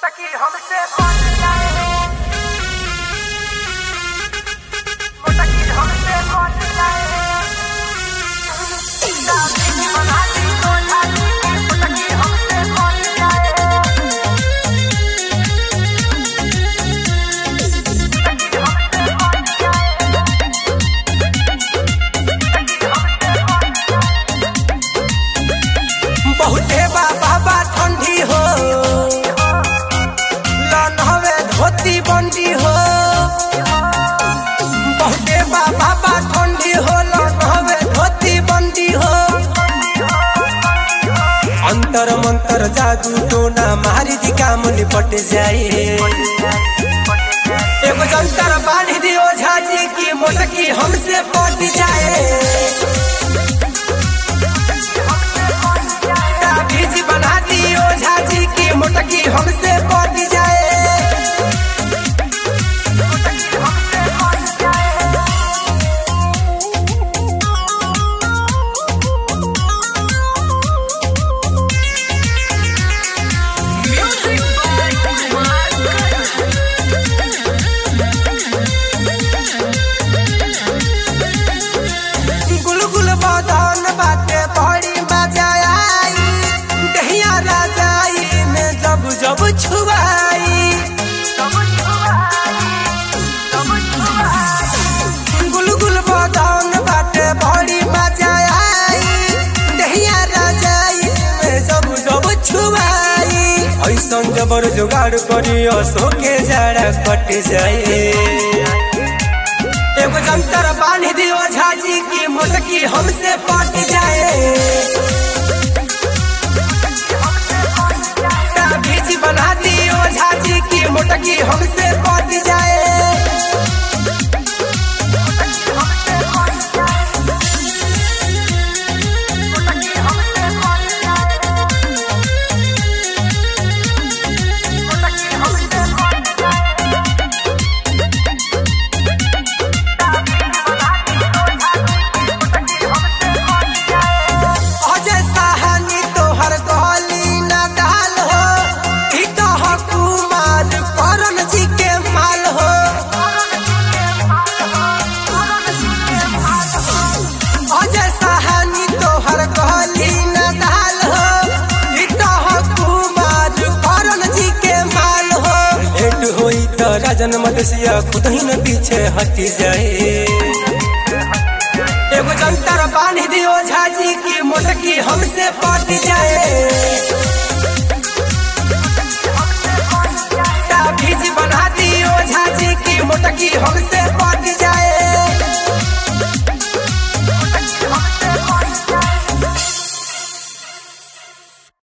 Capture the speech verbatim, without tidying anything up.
मोटकी हमसे पट जाए, मोटकी हमसे पट जाए, दादी बना दी तो झाड़ी, मोटकी हमसे पट जाए, मोटकी हमसे पट जाए, बहुते बाबा ठंडी हो लन हवे धोती बंडी हो, बहुते बाबा ठंडी हो लन हवे धोती बंडी हो। अंतर मंतर जादू टोना मारी दी काम निपट जाए, एगो जंतर बांध दियो झाजी की मोटकी हमसे पट जाए, बीज बना दियो झाजी की मोटकी हमसे पट जाए, मोटकी हमसे पट जाए, म्यूजिक बाय कुमार गुलगुल बदन बाटे बड़ी मजा आई, दहिया राजाई में जब जब छुआई, गुलगुल बदन बाटे बड़ी मजा आई, दहिया राजाई में जब जब छुआई। ऐसन जबर जुगाड़ करियो सो के जड़ा कट जाए, एगो जंतर बांध दियो झाजी की मोटकी हमसे पट जाए, बीज बना दियो झाजी की मोटकी हमसे पट जाए, अजय साहनी तोहर गली न डाल हो, ई तो हुकुमार करन जी के माल हो, अजय साहनी तोहर गली न डाल हो, ई तो हुकुमार करन जी के माल हो। लेट होई तो राजन मदसिया खुद ही न पीछे हट जाए, एगो जंतर बांध दियो झाजी की मोटकी हमसे पट जाए, बीज बना दियो झाजी की मोटकी हमसे